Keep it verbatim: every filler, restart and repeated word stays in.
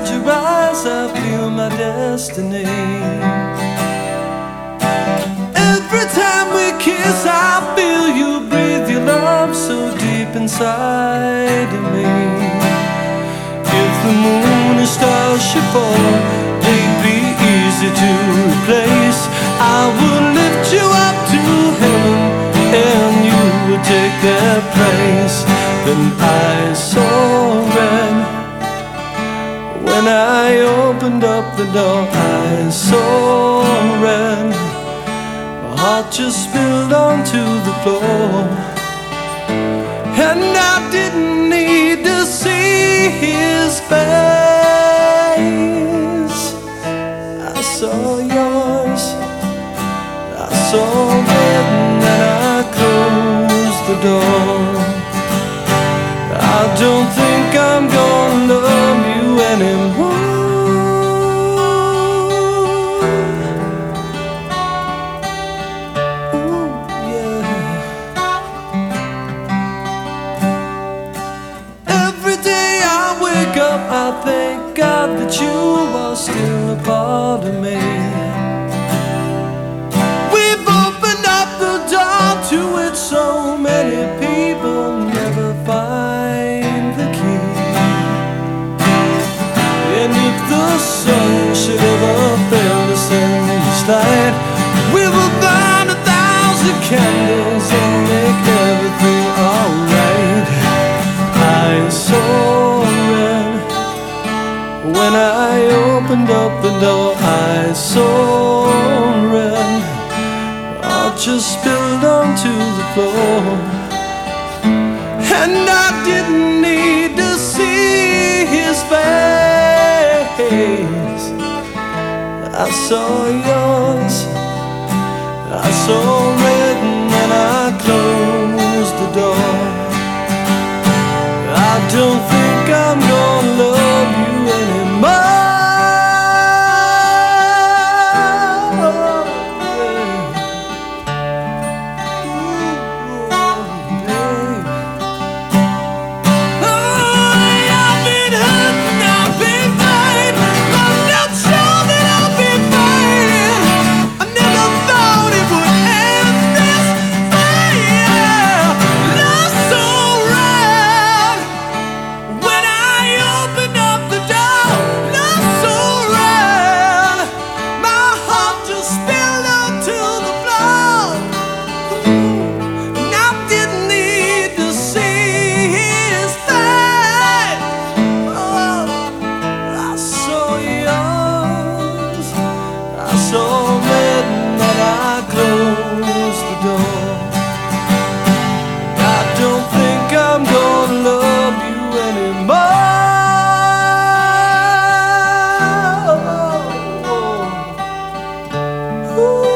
inside your eyes I feel my destiny. Every time we kiss I feel you breathe your love so deep inside of me. If the moon and stars should fall, they'd be easy to replace. I would lift you up to heaven and you would take their place. Then I saw red. When I opened up the door I saw red. My heart just spilled onto the floor. And I didn't need to see his face. I saw yours. I saw red and I closed the door. I don't think I'm gonna love you anymore. Ooh, yeah. Every day I wake up I thank God that you are still a part of me. We've opened up the door to which so many people never find the key. And if the sun should ever fail to send its light, we will burn a thousand candles and make everything alright. I saw red. When I opened up the door I saw red. I just spilled onto the floor. And I didn't need to see his face. I saw yours. I saw red and then I closed the door. I don't think I'm gonna love you anymore. Ooh.